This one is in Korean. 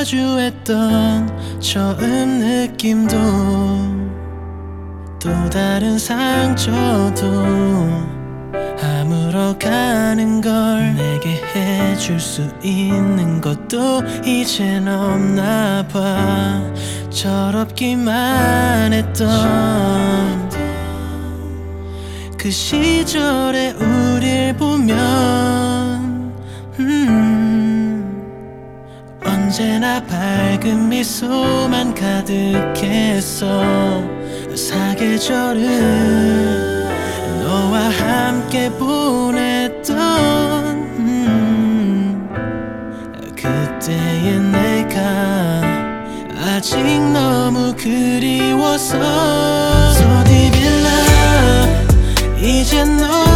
마주했던 처음 느낌도 또 다른 상처도 아물어가는 걸 내게 해줄 수 있는 것도 이젠 없나 봐. 철없기만 했던 그 시절의 우릴 보면 언제나 밝은 미소만 가득했어. 사계절은 너와 함께 보냈던 그때의 내가 아직 너무 그리워서 So deep in love 이젠 너